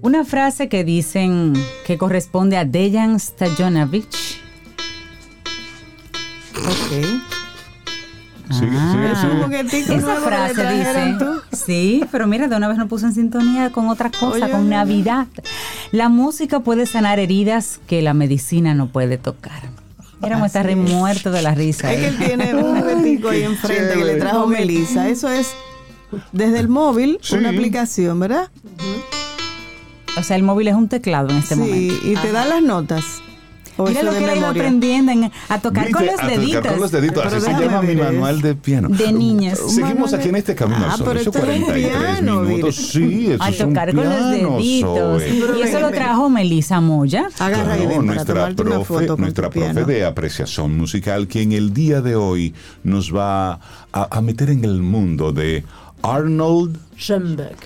Una frase que dicen que corresponde a Dejan Stojanovic. Ok. Sí. Esa frase dice, sí, pero mira, de una vez nos puso en sintonía con otra cosa, con Navidad. La música puede sanar heridas que la medicina no puede tocar. Éramos estar muertos de la risa. Es que él tiene un juguetico ahí enfrente que le trajo Melissa. Eso es desde el móvil, una aplicación, ¿verdad? O sea, el móvil es un teclado en este momento. Sí, y te da las notas. Mira lo que le iba aprendiendo a tocar con los deditos. A tocar con los deditos, así se llama mi manual de piano. De niñas. Seguimos aquí en este camino al sol. 43 minutos. Sí, eso es un piano. A tocar con los deditos. Y eso lo trajo Melissa Moya. Agarra ahí nuestra profe de apreciación musical, que en el día de hoy nos va a meter en el mundo de Arnold Schoenberg.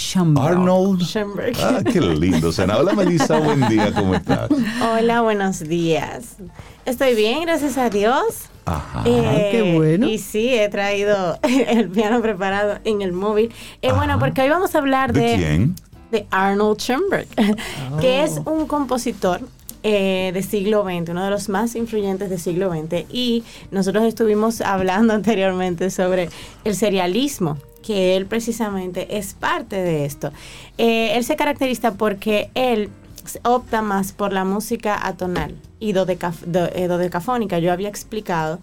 Arnold Schoenberg. Ah, qué lindo. Hola Melissa, buen día, ¿cómo estás? Hola, buenos días. Estoy bien, gracias a Dios. Ajá, qué bueno. Y sí, he traído el piano preparado en el móvil. Bueno, porque hoy vamos a hablar ¿De quién? De Arnold Schoenberg, que es un compositor de siglo XX, uno de los más influyentes del siglo XX. Y nosotros estuvimos hablando anteriormente sobre el serialismo, que él precisamente es parte de esto. Él se caracteriza porque él opta más por la música atonal y dodecafónica. Yo había explicado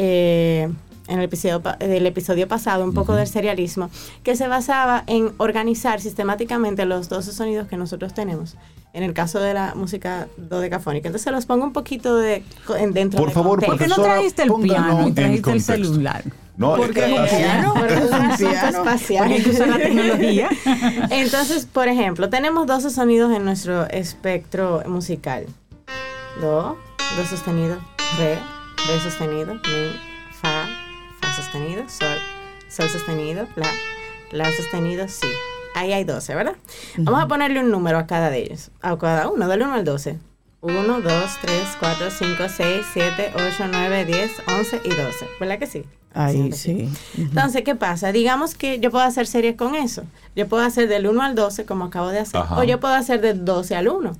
en el episodio pasado un poco del serialismo, que se basaba en organizar sistemáticamente los 12 sonidos que nosotros tenemos, en el caso de la música dodecafónica. Entonces los pongo un poquito dentro. Por favor, ¿por qué no trajiste el piano y trajiste el celular? No, porque es un piano. Porque es un asunto espacial. Porque usa la tecnología. Entonces, por ejemplo, tenemos 12 sonidos en nuestro espectro musical. Do sostenido, re sostenido, mi, fa sostenido, sol sostenido, la sostenido, si. Ahí hay 12, ¿verdad? Vamos a ponerle un número a cada de ellos. A cada uno, del 1 al 12. 1, 2, 3, 4, 5, 6, 7, 8, 9, 10, 11 y 12. ¿Verdad que sí? Ahí sí. Entonces, ¿qué pasa? Digamos que yo puedo hacer series con eso. Yo puedo hacer del 1 al 12, como acabo de hacer. Ajá. O yo puedo hacer del 12 al 1.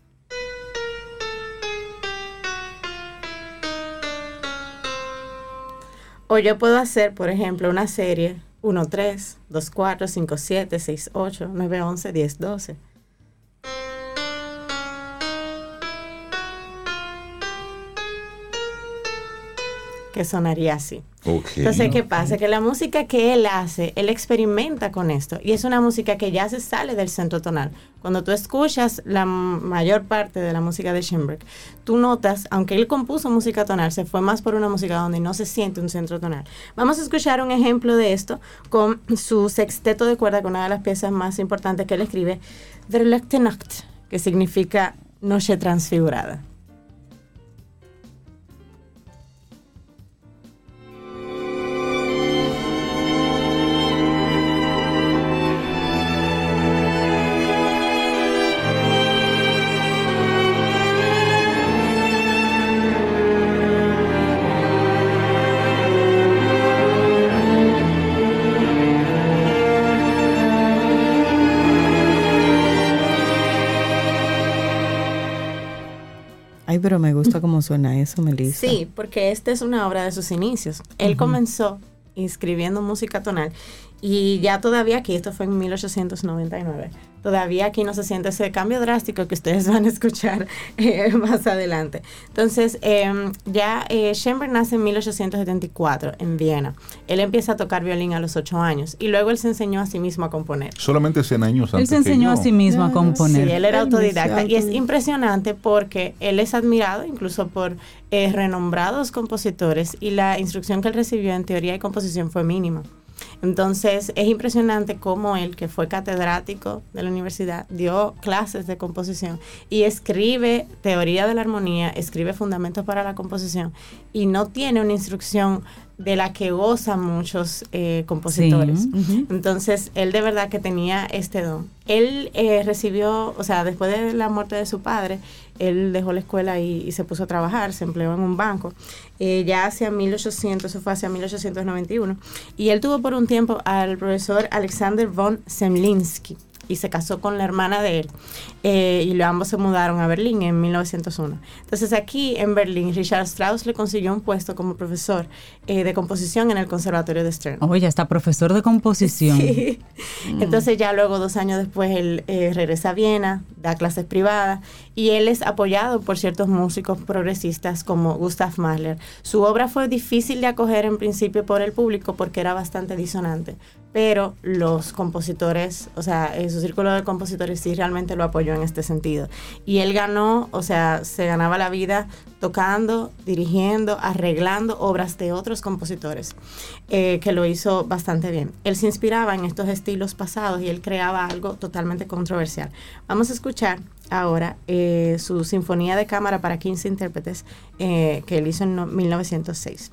O yo puedo hacer, por ejemplo, una serie 1, 3, 2, 4, 5, 7, 6, 8, 9, 11, 10, 12. Que sonaría así. Okay. Entonces, ¿qué pasa? Que la música que él hace, él experimenta con esto. Y es una música que ya se sale del centro tonal. Cuando tú escuchas la mayor parte de la música de Schoenberg, tú notas, aunque él compuso música tonal, se fue más por una música donde no se siente un centro tonal. Vamos a escuchar un ejemplo de esto con su sexteto de cuerda, con una de las piezas más importantes que él escribe, Verlichte Nacht, que significa Noche Transfigurada. Ay, pero me gusta cómo suena eso, Melissa. Sí, porque esta es una obra de sus inicios. Él comenzó escribiendo música tonal y ya todavía aquí, esto fue en 1899, todavía aquí no se siente ese cambio drástico que ustedes van a escuchar más adelante. Entonces, Schoenberg nace en 1874 en Viena. Él empieza a tocar violín a los 8 años y luego él se enseñó a sí mismo a componer. Solamente 100 años antes. Él se enseñó a sí mismo a componer. Sí, él era autodidacta y es impresionante porque él es admirado incluso por renombrados compositores y la instrucción que él recibió en teoría y composición fue mínima. Entonces es impresionante cómo él, que fue catedrático de la universidad, dio clases de composición y escribe teoría de la armonía, escribe fundamentos para la composición y no tiene una instrucción de la que gozan muchos compositores. Sí. Entonces él de verdad que tenía este don. Él recibió, o sea, después de la muerte de su padre, él dejó la escuela y se puso a trabajar, se empleó en un banco, ya hacia 1800, eso fue hacia 1891, y él tuvo por un tiempo al profesor Alexander von Zemlinsky. y se casó con la hermana de él. Y ambos se mudaron a Berlín en 1901. Entonces aquí en Berlín, Richard Strauss le consiguió un puesto como profesor de composición en el Conservatorio de Stern. Oye, hasta profesor de composición. Sí. Entonces ya luego 2 años después él regresa a Viena, da clases privadas y él es apoyado por ciertos músicos progresistas como Gustav Mahler. Su obra fue difícil de acoger en principio por el público porque era bastante disonante, pero los compositores, o sea, su círculo de compositores sí realmente lo apoyó en este sentido. Y él ganó, o sea, se ganaba la vida tocando, dirigiendo, arreglando obras de otros compositores, que lo hizo bastante bien. Él se inspiraba en estos estilos pasados y él creaba algo totalmente controversial. Vamos a escuchar ahora su sinfonía de cámara para 15 intérpretes que él hizo en 1906.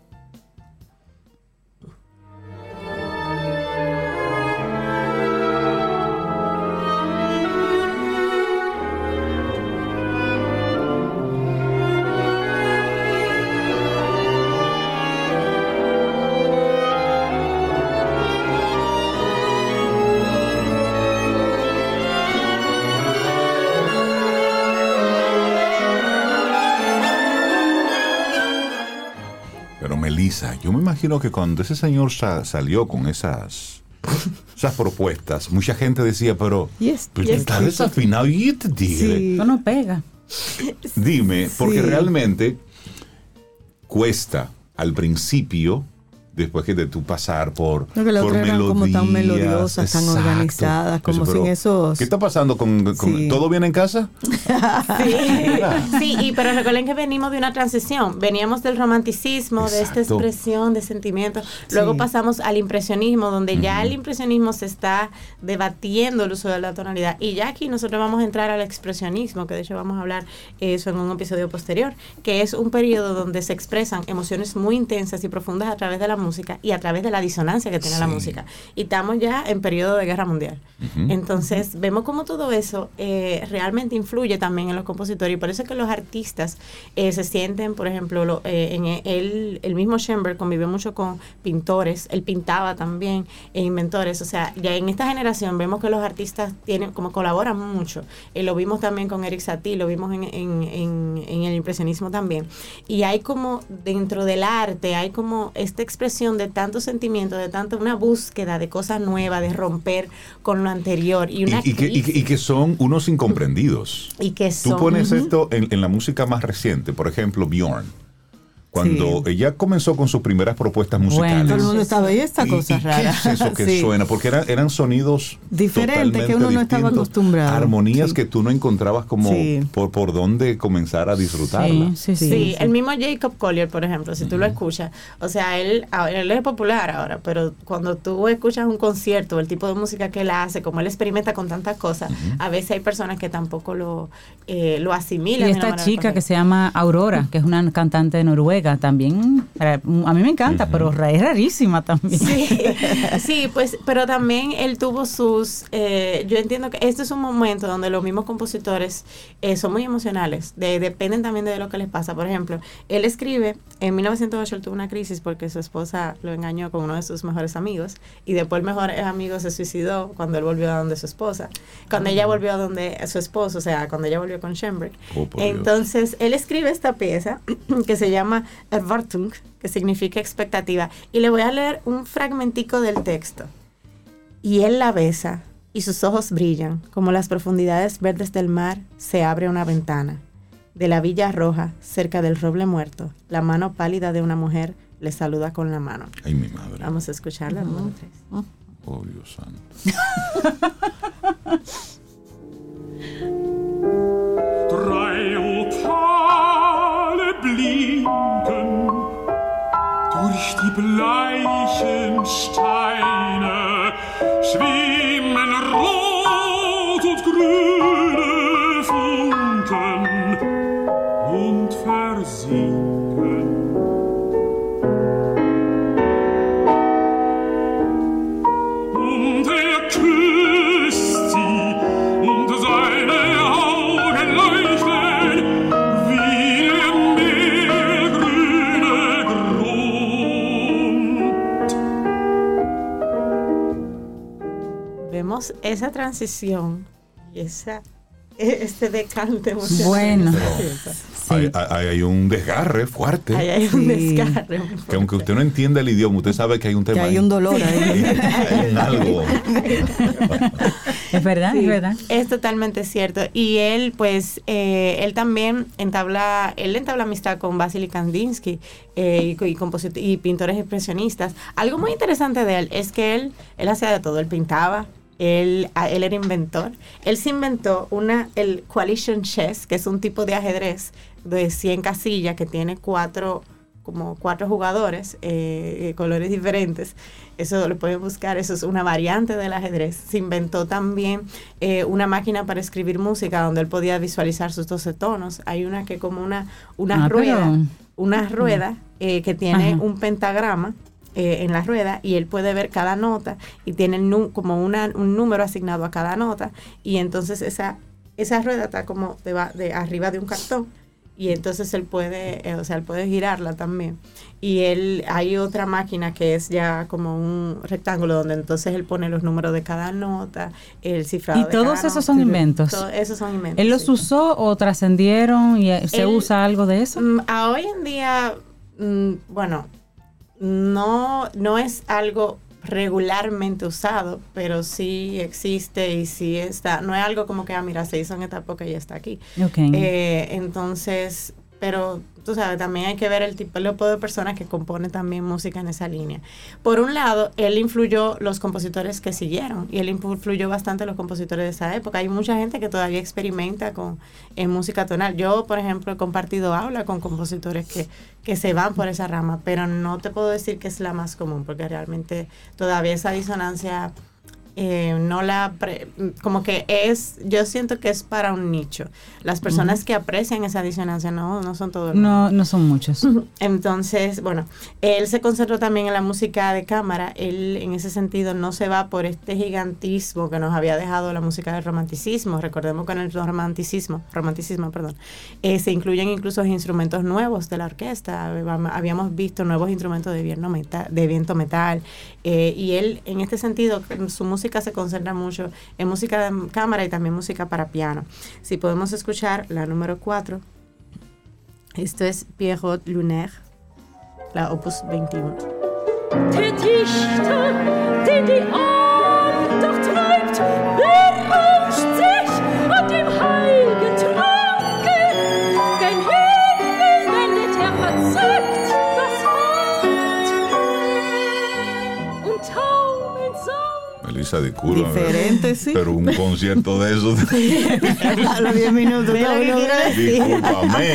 Yo me imagino que cuando ese señor salió con esas propuestas, mucha gente decía, pero está desafinado y este tigre. Sí. Eso no pega. Dime, porque realmente cuesta al principio, después que de tú pasar por melodías, como tan melodiosas, tan organizadas, como sin esos... ¿Qué está pasando con todo bien en casa? Sí, pero recuerden que venimos de una transición. Veníamos del romanticismo, de esta expresión de sentimientos. Luego pasamos al impresionismo, donde ya el impresionismo se está debatiendo el uso de la tonalidad. Y ya aquí nosotros vamos a entrar al expresionismo, que de hecho vamos a hablar eso en un episodio posterior, que es un periodo donde se expresan emociones muy intensas y profundas a través de la música y a través de la disonancia que tiene la música. Y estamos ya en periodo de guerra mundial. Entonces, vemos cómo todo eso realmente influye también en los compositores, y por eso es que los artistas se sienten, por ejemplo, el mismo Schoenberg convivió mucho con pintores, él pintaba también, e inventores. O sea, ya en esta generación vemos que los artistas colaboran mucho. Lo vimos también con Erik Satie, lo vimos en el impresionismo también. Y hay como, dentro del arte, hay como esta expresión de tantos sentimientos, de tanto una búsqueda de cosas nuevas, de romper con lo anterior. Y que son unos incomprendidos. Y que Tú pones esto en la música más reciente, por ejemplo, Björn. Cuando ella comenzó con sus primeras propuestas musicales. Todo el mundo estaba ahí, esta cosa rara. ¿Qué es eso que suena? Porque eran sonidos diferentes que uno no estaba acostumbrado. Armonías que tú no encontrabas como por dónde comenzar a disfrutarla. Sí, el mismo Jacob Collier, por ejemplo, si tú lo escuchas, o sea, él es popular ahora, pero cuando tú escuchas un concierto, el tipo de música que él hace, como él experimenta con tantas cosas, a veces hay personas que tampoco lo asimilan. Y esta chica que se llama Aurora, que es una cantante de Noruega, también, a mí me encanta, pero es rarísima también. Sí, pues, pero también él tuvo sus, yo entiendo que este es un momento donde los mismos compositores son muy emocionales, dependen también de lo que les pasa. Por ejemplo, él escribe, en 1908 él tuvo una crisis porque su esposa lo engañó con uno de sus mejores amigos, y después el mejor amigo se suicidó cuando él volvió a donde su esposa, cuando ella volvió a donde su esposo, o sea, cuando ella volvió con Schoenberg. Entonces, él escribe esta pieza que se llama Erwartung, que significa expectativa, y le voy a leer un fragmentico del texto. Y él la besa, y sus ojos brillan, como las profundidades verdes del mar, se abre una ventana. De la villa roja, cerca del roble muerto, la mano pálida de una mujer le saluda con la mano. Ay, mi madre. Vamos a escucharla. Oh, Dios santo. Drei Opale blinken durch die bleichen Steine, schwimmen rot und grüne Funken und versinken. Und er küsst sie und seine Augen leuchten wie der meergrüne Grund. vemos esa transición y este decante emocional. Bueno, sí. Hay un desgarre fuerte. Hay un desgarre. Que aunque usted no entienda el idioma, usted sabe que hay un tema. Que hay un dolor ahí. Hay un algo. Es verdad, Sí, es verdad. es totalmente cierto. Y él, pues, él también entabla amistad con Vasily Kandinsky y pintores expresionistas. Algo muy interesante de él es que él hacía de todo. Él pintaba, él era inventor. Él se inventó el Coalition Chess, que es un tipo de ajedrez de 100 casillas que tiene cuatro jugadores, colores diferentes. Eso lo pueden buscar, eso es una variante del ajedrez. Se inventó también una máquina para escribir música donde él podía visualizar sus 12 tonos. Hay una que como una rueda que tiene un pentagrama en la rueda, y él puede ver cada nota y tiene como un número asignado a cada nota, y entonces esa rueda está como de arriba de un cartón, y entonces él puede girarla también. Y hay otra máquina que es ya como un rectángulo donde entonces él pone los números de cada nota, el cifrado. ¿Y todos esos son inventos? Todos esos son inventos. ¿Él los usó o trascendieron y se usa algo de eso? A hoy en día, bueno, no es algo regularmente usado, pero sí existe y sí está. No es algo como que, mira, se hizo en esta época y ya está aquí. Okay. Entonces, pero tú sabes, también hay que ver el tipo de personas que componen también música en esa línea. Por un lado, él influyó los compositores que siguieron, y él influyó bastante a los compositores de esa época. Hay mucha gente que todavía experimenta en música tonal. Yo, por ejemplo, he compartido aula con compositores que se van por esa rama, pero no te puedo decir que es la más común, porque realmente todavía esa disonancia como que yo siento que es para un nicho. Las personas que aprecian esa disonancia no son todos. No son muchos. Entonces, bueno, él se concentró también en la música de cámara. Él en ese sentido no se va por este gigantismo que nos había dejado la música del romanticismo. Recordemos que en el romanticismo, se incluyen incluso instrumentos nuevos de la orquesta. Habíamos visto nuevos instrumentos de viento metal, y él en este sentido su música se concentra mucho en música de cámara y también música para piano. Si podemos escuchar la número 4, esto es Pierrot Lunaire, la opus 21. Der Dichter, den die Andacht treibt, berauscht sich an dem heiligen Tranke, gen Himmel wendet verzückt das Haupt und taumelt so. Elisa, disculpa. Diferente, sí. Pero un concierto de esos. A los 10 minutos. Discúlpame.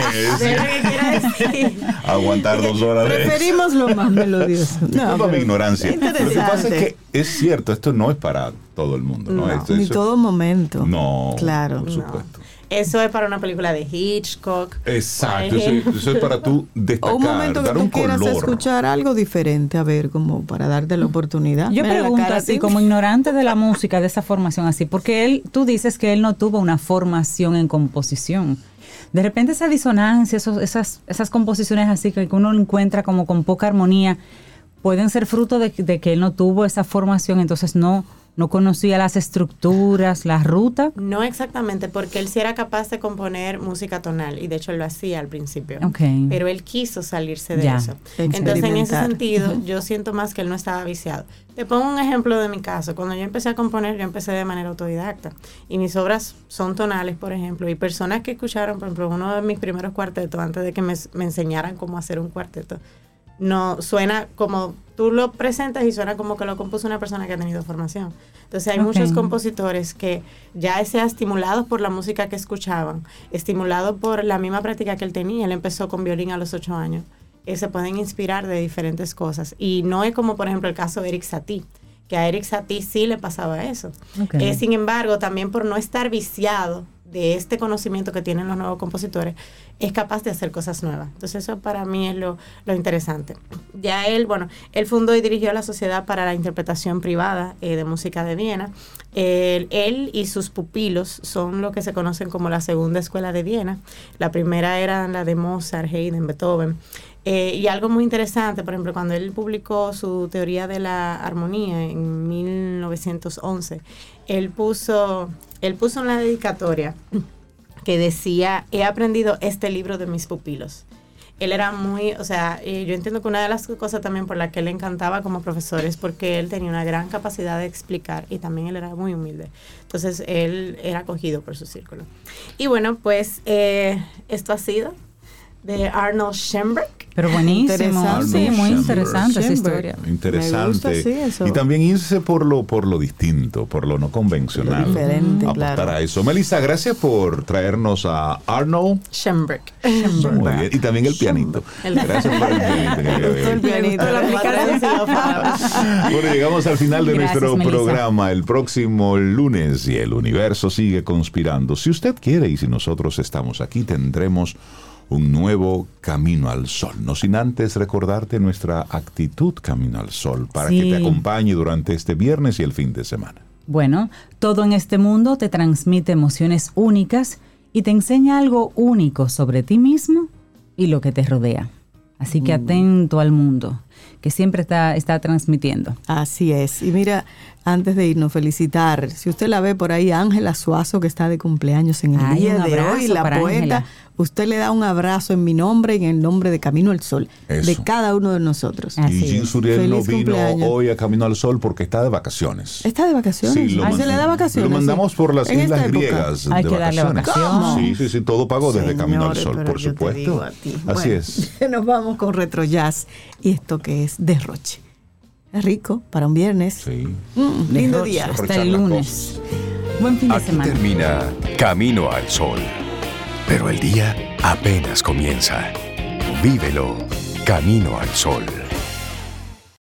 Aguantar 2 horas de eso. Preferimos lo más melodioso. Disculpa mi ignorancia. Lo que pasa es Interesante. que es cierto, esto no es para todo el mundo. No, Ni todo momento. No, Claro. por supuesto. Eso es para una película de Hitchcock. Exacto, eso es para tú destacar, O un momento que dar tú un quieras color. escuchar algo diferente, a ver, como para darte la oportunidad. Yo Mira la pregunto cara así, como ignorante de la música, de esa formación así, porque tú dices que él no tuvo una formación en composición. De repente esa disonancia, esas composiciones así que uno encuentra como con poca armonía, pueden ser fruto de que él no tuvo esa formación, entonces no conocía las estructuras, la ruta. No exactamente, porque él sí era capaz de componer música tonal, y de hecho lo hacía al principio. Okay. Pero él quiso salirse de Ya. eso. Entonces, en ese Experimentar. sentido, yo siento más que él no estaba viciado. Te pongo un ejemplo de mi caso. Cuando yo empecé a componer, yo empecé de manera autodidacta. Y mis obras son tonales, por ejemplo. Y personas que escucharon, por ejemplo, uno de mis primeros cuartetos, antes de que me enseñaran cómo hacer un cuarteto, no suena como tú lo presentas y suena como que lo compuso una persona que ha tenido formación. Entonces hay muchos compositores que ya sea estimulados por la música que escuchaban, estimulados por la misma práctica que él tenía. Él empezó con violín a los 8 años. Se pueden inspirar de diferentes cosas. Y no es como, por ejemplo, el caso de Eric Satie, que a Eric Satie sí le pasaba eso. Okay. Sin embargo, también por no estar viciado de este conocimiento que tienen los nuevos compositores, es capaz de hacer cosas nuevas. Entonces eso para mí es lo interesante. Ya él fundó y dirigió la Sociedad para la Interpretación Privada de Música de Viena. Él y sus pupilos son lo que se conocen como la segunda escuela de Viena. La primera era la de Mozart, Haydn, Beethoven. Y algo muy interesante, por ejemplo, cuando él publicó su teoría de la armonía en 1911, él puso en la dedicatoria que decía: he aprendido este libro de mis pupilos. Él era muy, o sea, yo entiendo que una de las cosas también por la que él le encantaba como profesor es porque él tenía una gran capacidad de explicar y también él era muy humilde. Entonces, él era acogido por su círculo. Y bueno, pues esto ha sido de Arnold Schoenberg. Pero buenísimo, sí, muy interesante esa historia. Interesante. Me gusta, sí, eso. Y también irse por lo distinto, por lo no convencional. Lo diferente, apostar claro. a eso. Melissa, gracias por traernos a Arnold Schoenberg. Muy bien. Y también el pianito. Gracias por el pianito. El pianito, la aplicación. Bueno, llegamos al final de Gracias, nuestro Melissa. programa el próximo lunes y el universo sigue conspirando. Si usted quiere y si nosotros estamos aquí, tendremos un nuevo Camino al Sol. No sin antes recordarte nuestra actitud Camino al Sol para Sí. que te acompañe durante este viernes y el fin de semana. Bueno, todo en este mundo te transmite emociones únicas y te enseña algo único sobre ti mismo y lo que te rodea. Así que atento al mundo, que siempre está transmitiendo. Así es. Y mira, antes de irnos, felicitar, si usted la ve por ahí, Ángela Suazo, que está de cumpleaños en el Ay, día un de abrazo hoy, la para poeta, Ángela. usted le da un abrazo en mi nombre y en el nombre de Camino al Sol, Eso. de cada uno de nosotros. Así y Jean es. Suriel no Feliz vino cumpleaños. hoy a Camino al Sol porque está de vacaciones. ¿Está de vacaciones? Sí, ¿Se le da vacaciones? Lo mandamos sí? por las En esta islas época. griegas Hay de que darle vacaciones. vacaciones. Sí, todo pago desde Camino al Señores, Sol, pero por yo te supuesto. digo a ti. Así Bueno, es. Nos vamos con Retro Jazz y esto que es Derroche. Es rico para un viernes. Sí. Lindo Derroche. día. Hasta Aprovechar el las lunes. Buen fin de Aquí semana. termina Camino al Sol. Pero el día apenas comienza. Vívelo Camino al Sol.